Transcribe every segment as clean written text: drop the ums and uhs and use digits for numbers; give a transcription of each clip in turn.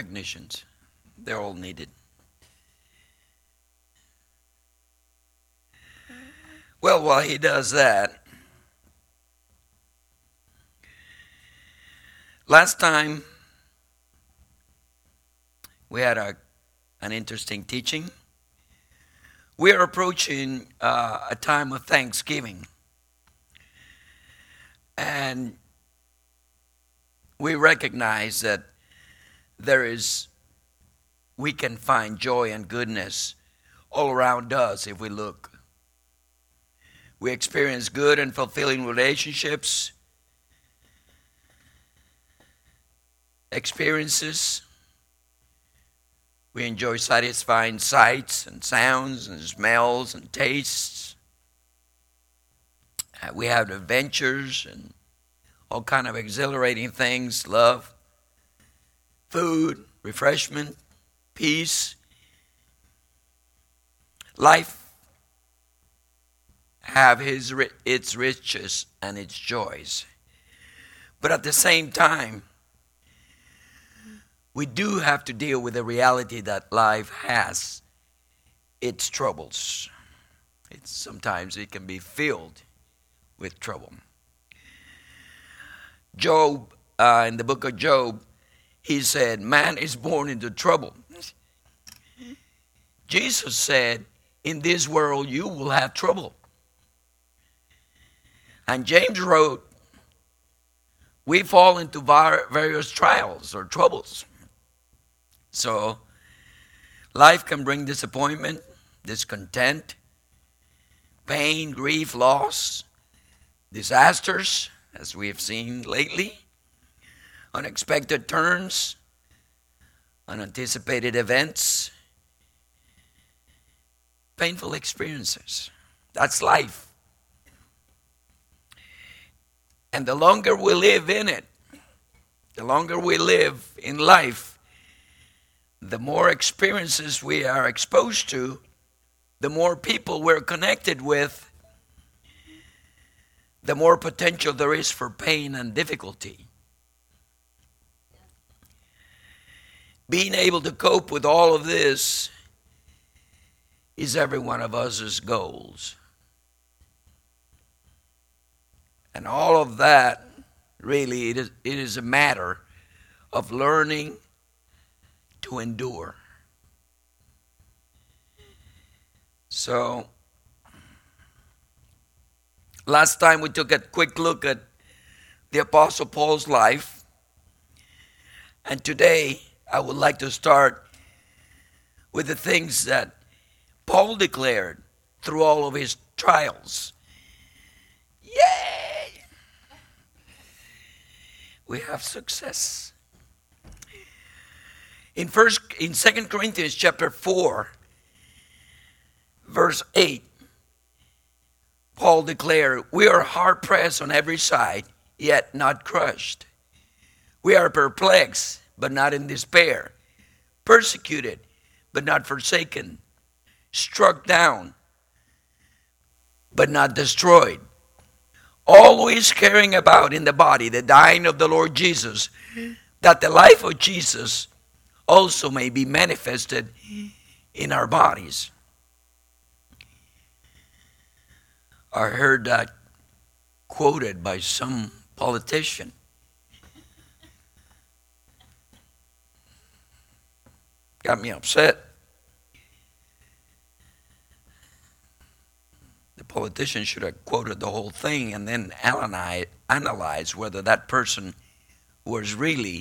technicians. They're all needed. Well, while he does that, last time we had an interesting teaching. We are approaching a time of Thanksgiving. And we recognize that we can find joy and goodness all around us if we look. We experience good and fulfilling relationships, experiences. We enjoy satisfying sights and sounds and smells and tastes. We have adventures and all kind of exhilarating things, love, food, refreshment, peace. Life have its riches and its joys. But at the same time, we do have to deal with the reality that life has its troubles. Sometimes it can be filled with trouble. Job, in the book of Job, he said, man is born into trouble. Jesus said, in this world you will have trouble. And James wrote, we fall into various trials or troubles. So, life can bring disappointment, discontent, pain, grief, loss, disasters, as we have seen lately, unexpected turns, unanticipated events, painful experiences. That's life. And the longer we live in it, the longer we live in life, the more experiences we are exposed to, the more people we're connected with, the more potential there is for pain and difficulty. Being able to cope with all of this is every one of us' goals. And all of that, really, it is a matter of learning to endure. So, last time we took a quick look at the Apostle Paul's life. And today, I would like to start with the things that Paul declared through all of his trials. Yay! We have success. In 2 Corinthians chapter 4, verse 8, Paul declared, we are hard pressed on every side, yet not crushed. We are perplexed, but not in despair. Persecuted, but not forsaken. Struck down, but not destroyed. Always carrying about in the body the dying of the Lord Jesus, that the life of Jesus also may be manifested in our bodies. I heard that quoted by some politician. Got me upset. The politician should have quoted the whole thing and then analyze whether that person was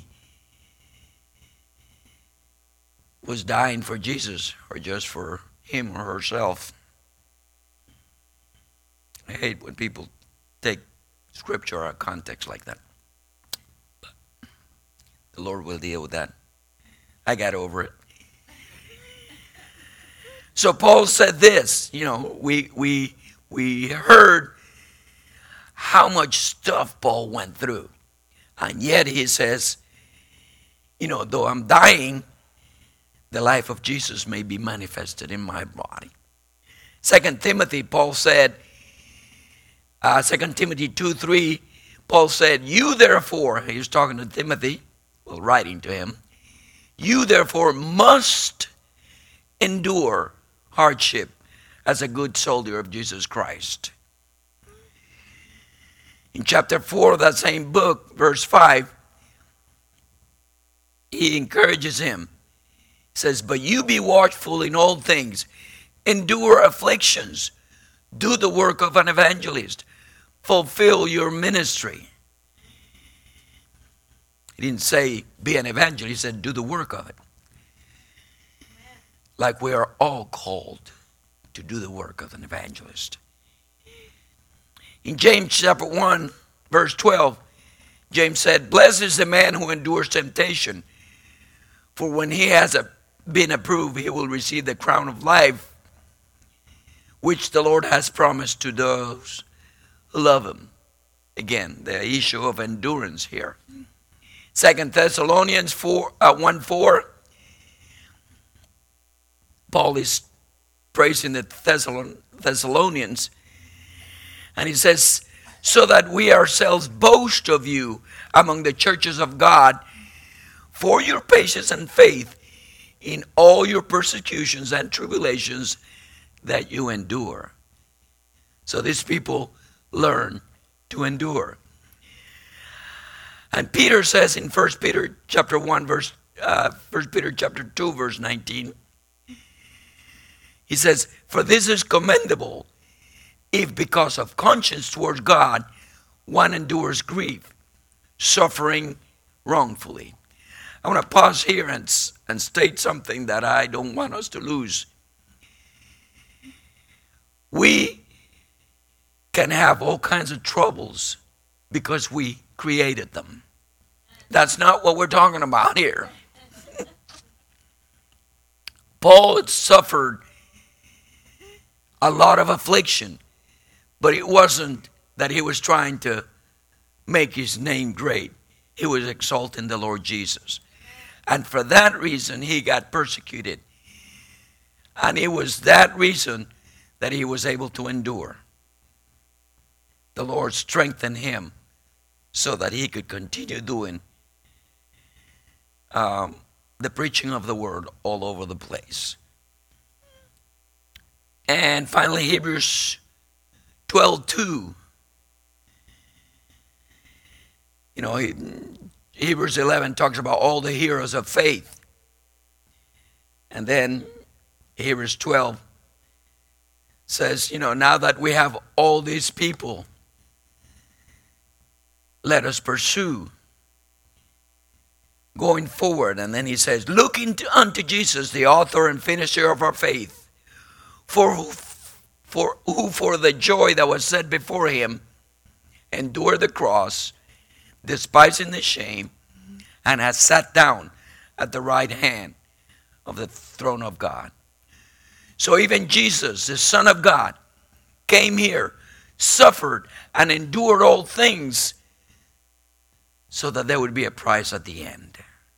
dying for Jesus or just for him or herself. I hate when people take scripture out of context like that. But the Lord will deal with that. I got over it. So Paul said this, we heard how much stuff Paul went through. And yet he says, though I'm dying, the life of Jesus may be manifested in my body. 2 Timothy, Paul said, 2 Timothy 2:3, Paul said, you therefore, he was talking to Timothy, writing to him, You therefore must endure hardship as a good soldier of Jesus Christ. In chapter 4 of that same book, verse 5, he encourages him. He says, but you be watchful in all things, endure afflictions, do the work of an evangelist, fulfill your ministry. He didn't say be an evangelist, he said do the work of it. Like we are all called to do the work of an evangelist. In James chapter 1, verse 12, James said, blessed is the man who endures temptation, for when he has been approved, he will receive the crown of life, which the Lord has promised to those who love him. Again, the issue of endurance here. 2 Thessalonians 1:4, Paul is praising the Thessalonians, and he says, so that we ourselves boast of you among the churches of God for your patience and faith in all your persecutions and tribulations that you endure. So these people learn to endure. And Peter says in 1 Peter chapter 1 verse 1 Peter chapter 2 verse 19, he says, for this is commendable if because of conscience towards God one endures grief, suffering wrongfully. I want to pause here and state something that I don't want us to lose. We can have all kinds of troubles because we created them. That's not what we're talking about here. Paul had suffered a lot of affliction, but it wasn't that he was trying to make his name great. He was exalting the Lord Jesus. And for that reason, he got persecuted. And it was that reason that he was able to endure. The Lord strengthened him so that he could continue doing the preaching of the word all over the place. And finally, Hebrews 12:2. You know, Hebrews 11 talks about all the heroes of faith. And then Hebrews 12 says, you know, now that we have all these people, let us pursue going forward. And then he says, looking unto Jesus, the author and finisher of our faith, who for the joy that was set before him endured the cross, despising the shame, and has sat down at the right hand of the throne of God. So even Jesus, the Son of God, came here, suffered, and endured all things so that there would be a prize at the end.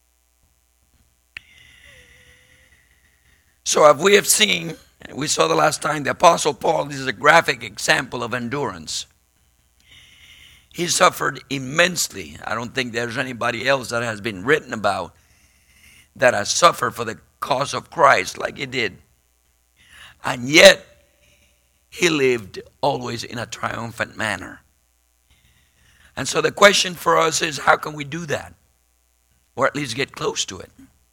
So as we have seen, we saw the last time, the Apostle Paul is a graphic example of endurance. He suffered immensely. I don't think there's anybody else that has been written about that has suffered for the cause of Christ like he did. And yet, he lived always in a triumphant manner. And so the question for us is, how can we do that? Or at least get close to it.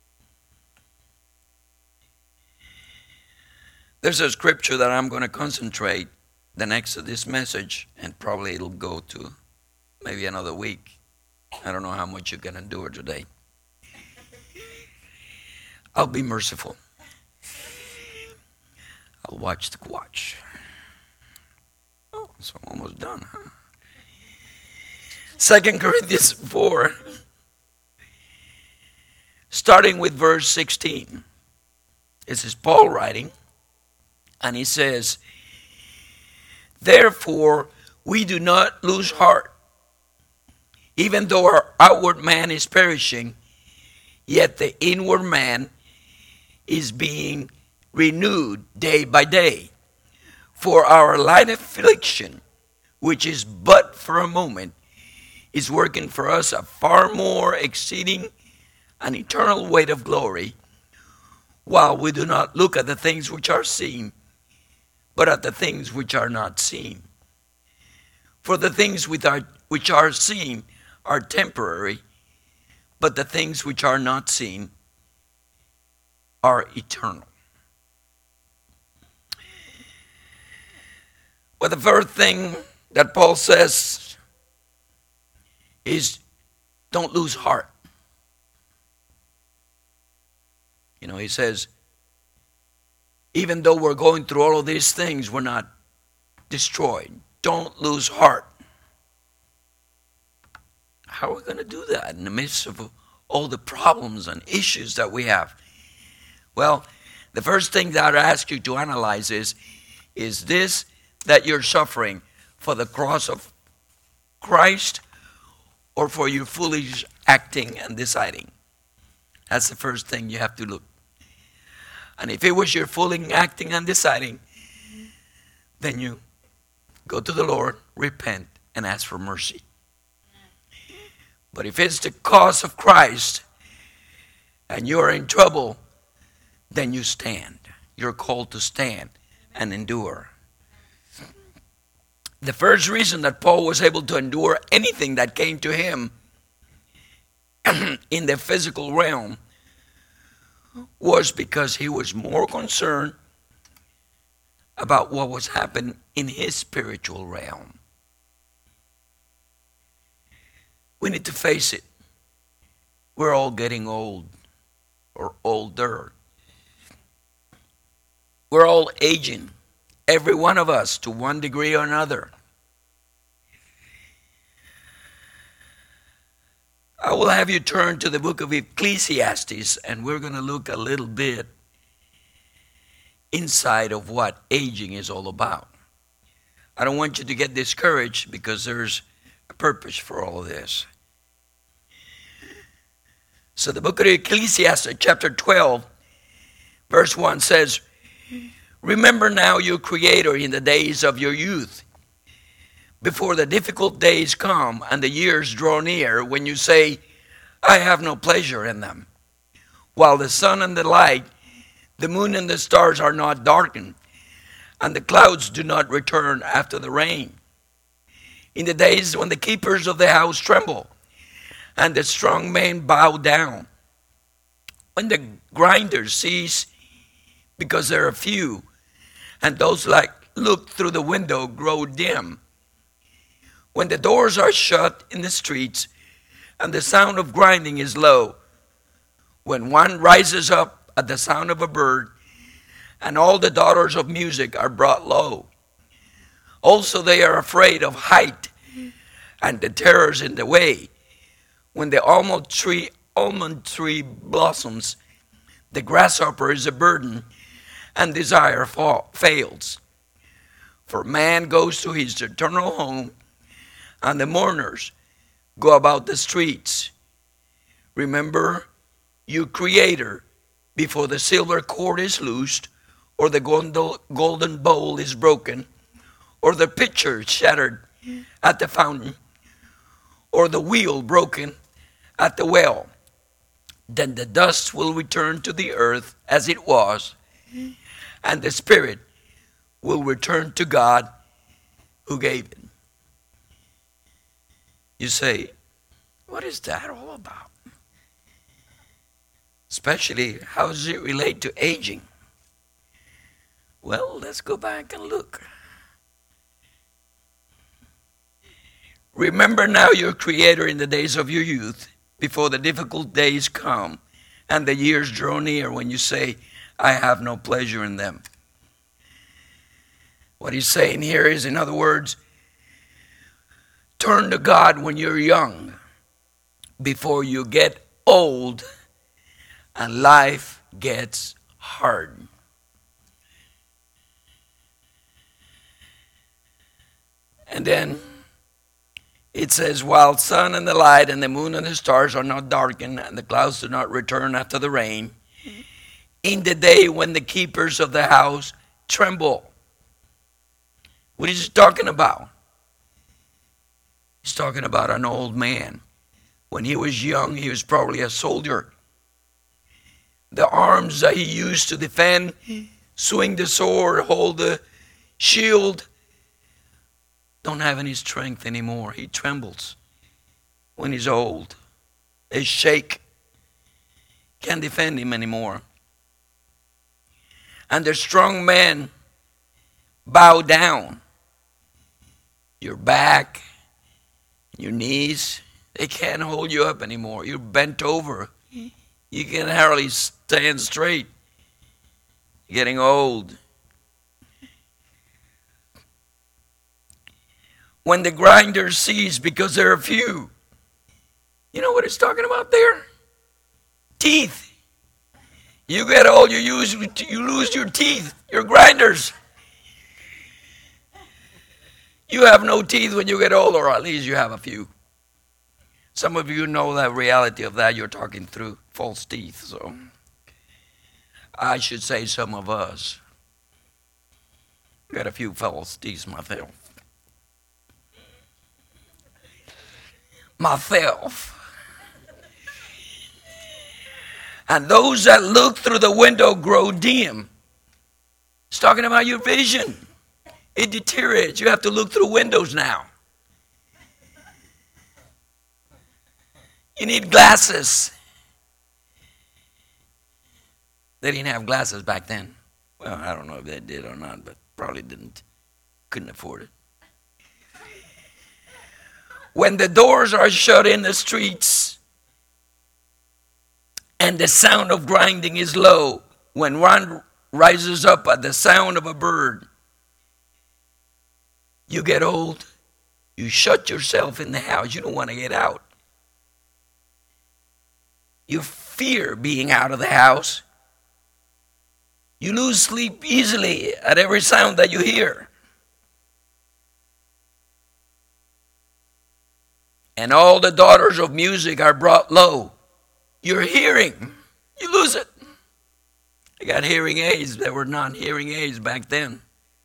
There's a scripture that I'm going to concentrate the next of this message, and probably it'll go to maybe another week. I don't know how much you can endure today. I'll be merciful. I'll watch the watch. Oh, so I'm almost done, huh? 2 Corinthians 4, starting with verse 16. This is Paul writing, and he says, therefore, we do not lose heart. Even though our outward man is perishing, yet the inward man is being renewed day by day. For our light affliction, which is but for a moment, is working for us a far more exceeding an eternal weight of glory, while we do not look at the things which are seen, but at the things which are not seen. For the things which are seen are temporary, but the things which are not seen are eternal. Well, the first thing that Paul says is don't lose heart. He says, even though we're going through all of these things, we're not destroyed. Don't lose heart. How are we going to do that in the midst of all the problems and issues that we have? Well, the first thing that I ask you to analyze is this that you're suffering for the cross of Christ or for your foolish acting and deciding? That's the first thing you have to look. And if it was your foolish acting and deciding, then you go to the Lord, repent, and ask for mercy. But if it's the cause of Christ and you're in trouble, then you stand. You're called to stand and endure. The first reason that Paul was able to endure anything that came to him in the physical realm was because he was more concerned about what was happening in his spiritual realm. We need to face it. We're all getting old or older. We're all aging. Every one of us to one degree or another. I will have you turn to the book of Ecclesiastes, and we're going to look a little bit inside of what aging is all about. I don't want you to get discouraged because there's a purpose for all of this. So the book of Ecclesiastes, chapter 12, verse 1 says, remember now your Creator in the days of your youth, before the difficult days come and the years draw near, when you say, I have no pleasure in them. While the sun and the light, the moon and the stars are not darkened, and the clouds do not return after the rain. In the days when the keepers of the house tremble, and the strong men bow down, when the grinders cease because there are few, and those like look through the window grow dim, when the doors are shut in the streets, and the sound of grinding is low, when one rises up at the sound of a bird, and all the daughters of music are brought low. Also they are afraid of height, and the terrors in the way. When the almond tree blossoms, the grasshopper is a burden, and desire fails. For man goes to his eternal home, and the mourners go about the streets. Remember your Creator before the silver cord is loosed, or the golden bowl is broken, or the pitcher shattered at the fountain, or the wheel broken at the well. Then the dust will return to the earth as it was, and the spirit will return to God who gave it. You say, what is that all about? Especially, how does it relate to aging? Well, let's go back and look. Remember now your Creator in the days of your youth, before the difficult days come and the years draw near, when you say, I have no pleasure in them. What he's saying here is, in other words, turn to God when you're young, before you get old and life gets hard. And then it says, while sun and the light and the moon and the stars are not darkened, and the clouds do not return after the rain, in the day when the keepers of the house tremble. What is he talking about? He's talking about an old man. When he was young, he was probably a soldier. The arms that he used to defend, swing the sword, hold the shield, don't have any strength anymore. He trembles when he's old. They shake. Can't defend him anymore. And the strong men bow down. Your back, your knees, they can't hold you up anymore. You're bent over. You can hardly stand straight. You're getting old. When the grinder cease because there are few. You know what it's talking about there? Teeth. You get old, you lose your teeth, your grinders. You have no teeth when you get old, or at least you have a few. Some of you know the reality of that. You're talking through false teeth. So I should say some of us got a few false teeth myself. And those that look through the window grow dim. It's talking about your vision. It deteriorates. You have to look through windows now. You need glasses. They didn't have glasses back then. Well, I don't know if they did or not, but probably didn't. Couldn't afford it. When the doors are shut in the streets and the sound of grinding is low, when one rises up at the sound of a bird, you get old, you shut yourself in the house, you don't want to get out. You fear being out of the house. You lose sleep easily at every sound that you hear. And all the daughters of music are brought low. Your hearing, you lose it. I got hearing aids that were not hearing aids back then.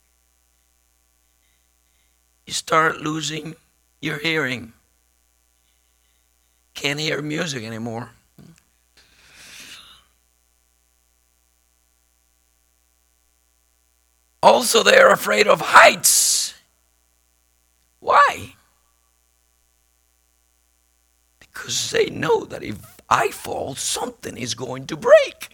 You start losing your hearing. Can't hear music anymore. Also, they're afraid of heights. Why? Because they know that if I fall, something is going to break.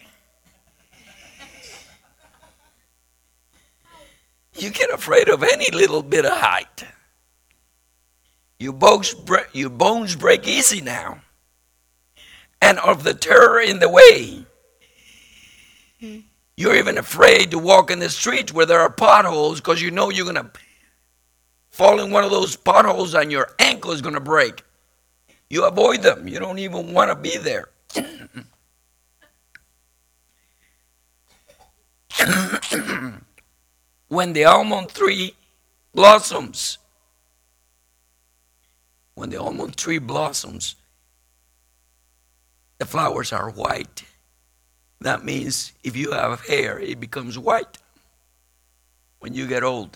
You get afraid of any little bit of height. Your bones break easy now. And of the terror in the way. You're even afraid to walk in the streets where there are potholes because you know you're going to fall in one of those potholes and your ankle is going to break. You avoid them. You don't even want to be there. When the almond tree blossoms, the flowers are white. That means if you have hair, it becomes white when you get old.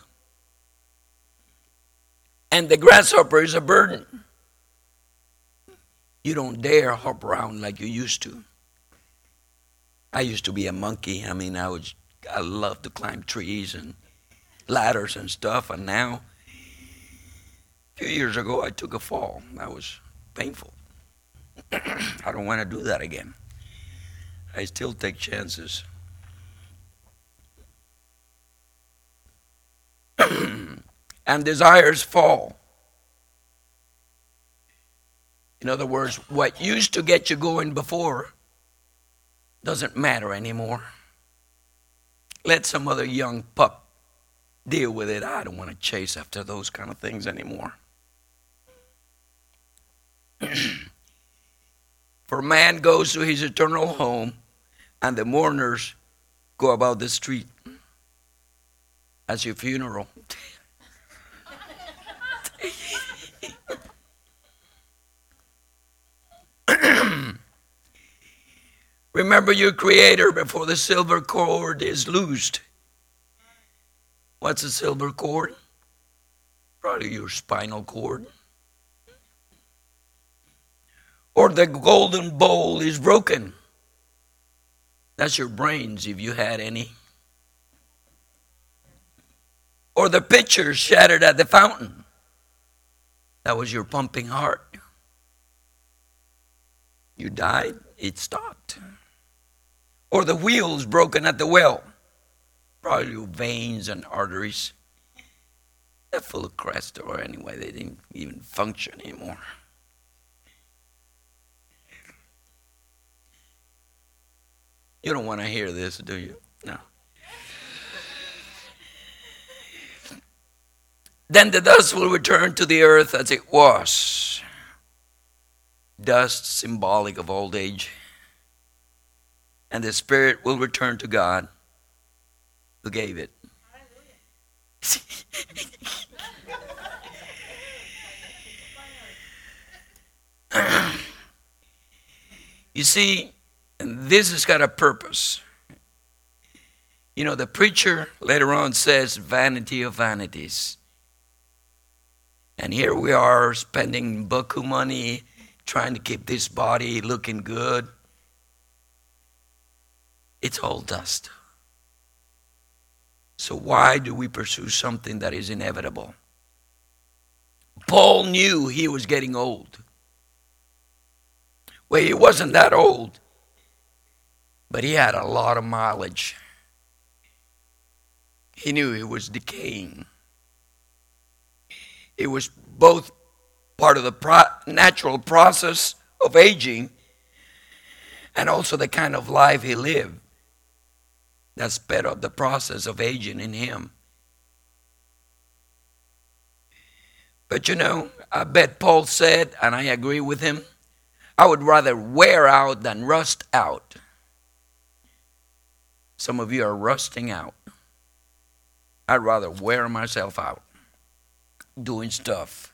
And the grasshopper is a burden. You don't dare hop around like you used to. I used to be a monkey. I loved to climb trees and ladders and stuff. And now, a few years ago, I took a fall. That was painful. I don't want to do that again. I still take chances. And desires fall. In other words, what used to get you going before doesn't matter anymore. Let some other young pup deal with it. I don't want to chase after those kind of things anymore. For man goes to his eternal home, and the mourners go about the street. That's your funeral. Remember your Creator before the silver cord is loosed. What's a silver cord? Probably your spinal cord. Or the golden bowl is broken. That's your brains if you had any. Or the pitcher shattered at the fountain. That was your pumping heart. You died, it stopped. Or the wheels broken at the well. Probably your veins and arteries. They're full of crust, or anyway, they didn't even function anymore. You don't want to hear this, do you? No. Then the dust will return to the earth as it was. Dust, symbolic of old age. And the spirit will return to God who gave it. You see, this has got a purpose. You know, the preacher later on says, vanity of vanities. And here we are spending buku money, trying to keep this body looking good. It's all dust. So why do we pursue something that is inevitable? Paul knew he was getting old. Well, he wasn't that old, but he had a lot of mileage. He knew he was decaying. It was both part of the natural process of aging and also the kind of life he lived that sped up the process of aging in him. But you know, I bet Paul said, and I agree with him, I would rather wear out than rust out. Some of you are rusting out. I'd rather wear myself out doing stuff.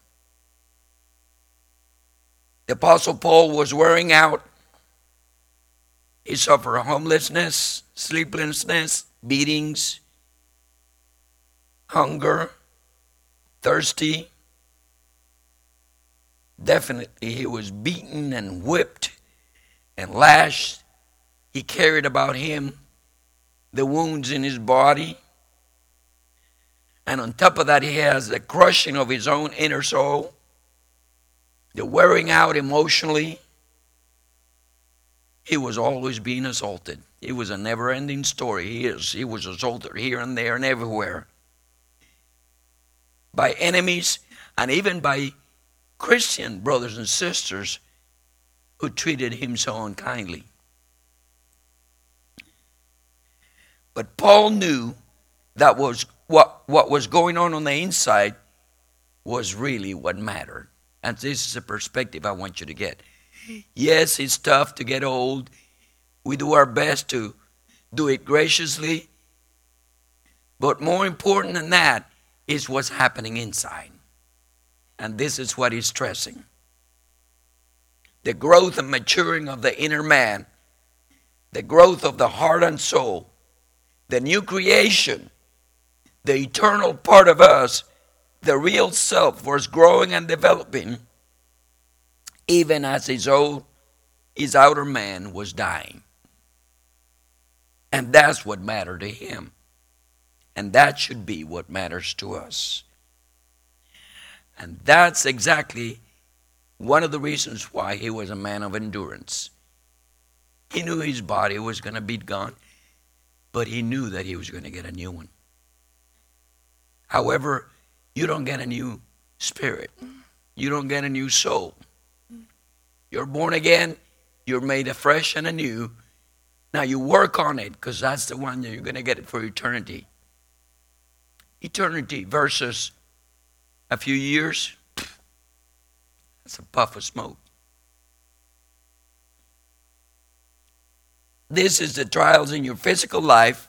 The Apostle Paul was wearing out. He suffered homelessness, sleeplessness, beatings, hunger, thirsty. Definitely he was beaten and whipped and lashed. He carried about him the wounds in his body. And on top of that, he has the crushing of his own inner soul, the wearing out emotionally. He was always being assaulted. It was a never-ending story. He was assaulted here and there and everywhere by enemies and even by Christian brothers and sisters who treated him so unkindly. But Paul knew that was what was going on the inside was really what mattered. And this is a perspective I want you to get. Yes, it's tough to get old. We do our best to do it graciously. But more important than that is what's happening inside. And this is what he's stressing. The growth and maturing of the inner man, the growth of the heart and soul, the new creation, the eternal part of us, the real self was growing and developing, even as his outer man was dying. And that's what mattered to him. And that should be what matters to us. And that's exactly one of the reasons why he was a man of endurance. He knew his body was going to be gone, but he knew that he was going to get a new one. However, you don't get a new spirit. You don't get a new soul. You're born again. You're made afresh and anew. Now you work on it because that's the one that you're going to get it for eternity. Eternity versus a few years, that's a puff of smoke. This is the trials in your physical life.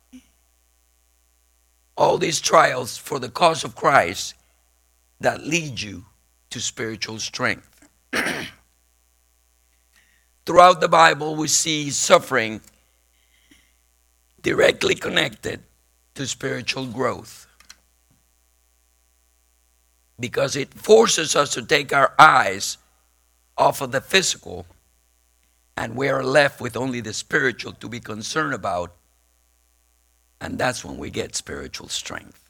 All these trials for the cause of Christ that lead you to spiritual strength. Throughout the Bible, we see suffering directly connected to spiritual growth, because it forces us to take our eyes off of the physical And we are left with only the spiritual to be concerned about. And that's when we get spiritual strength.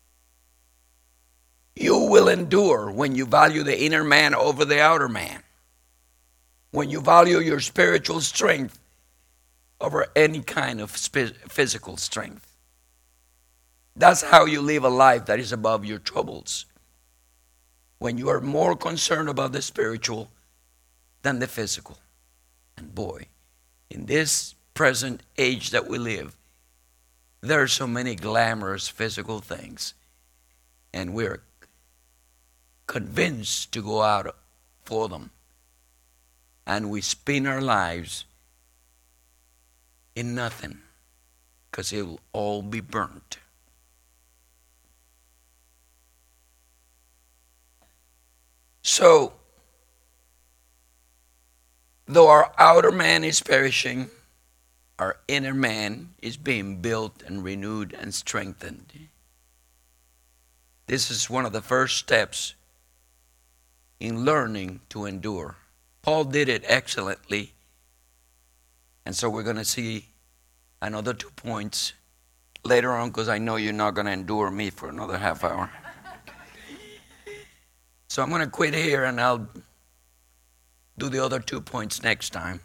You will endure when you value the inner man over the outer man. When you value your spiritual strength over any kind of physical strength. That's how you live a life that is above your troubles. When you are more concerned about the spiritual than the physical. And boy, in this present age that we live, there are so many glamorous physical things. And we're convinced to go out for them. And we spend our lives in nothing, because it will all be burnt. So, though our outer man is perishing, our inner man is being built and renewed and strengthened. This is one of the first steps in learning to endure. Paul did it excellently. And so we're going to see another 2 points later on, because I know you're not going to endure me for another half hour. So I'm going to quit here and I'll do the other 2 points next time.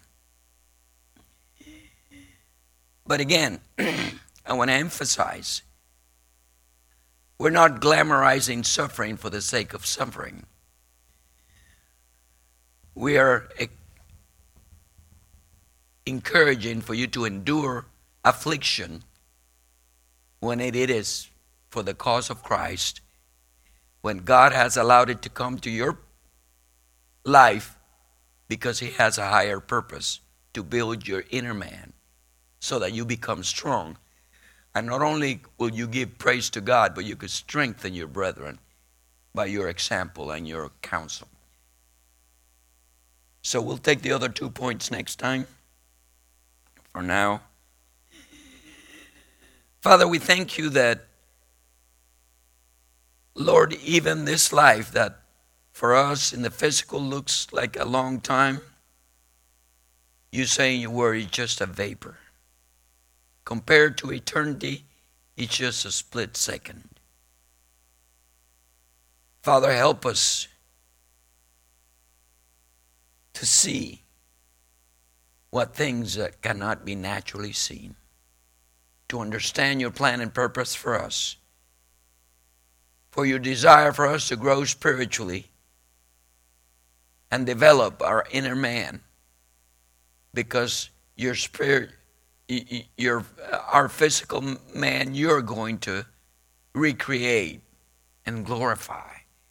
But again, I want to emphasize, we're not glamorizing suffering for the sake of suffering. We are encouraging for you to endure affliction when it is for the cause of Christ, when God has allowed it to come to your life because He has a higher purpose to build your inner man so that you become strong. And not only will you give praise to God, but you could strengthen your brethren by your example and your counsel. So we'll take the other 2 points next time. For now, Father, we thank you that, Lord, even this life that for us in the physical looks like a long time, you say in your word it's just a vapor. Compared to eternity, it's just a split second. Father, help us to see what things that cannot be naturally seen, to understand your plan and purpose for us, for your desire for us to grow spiritually and develop our inner man, because your spirit, our physical man, you're going to recreate and glorify.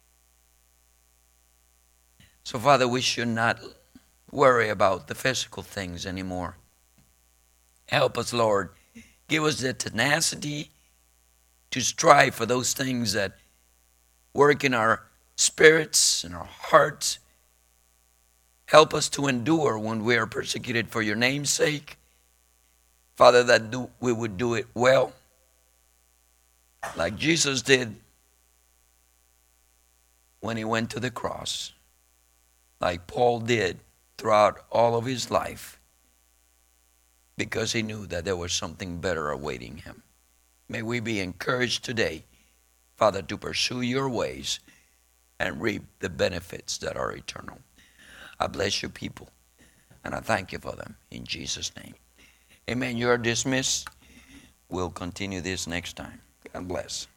So, Father, we should not worry about the physical things anymore. Help us, Lord. Give us the tenacity to strive for those things that work in our spirits and our hearts. Help us to endure when we are persecuted for your name's sake. Father, that we would do it well, like Jesus did when he went to the cross, like Paul did throughout all of his life, because he knew that there was something better awaiting him. May we be encouraged today, Father, to pursue your ways and reap the benefits that are eternal. I bless your people, and I thank you for them in Jesus' name. Amen. You are dismissed. We'll continue this next time. God bless.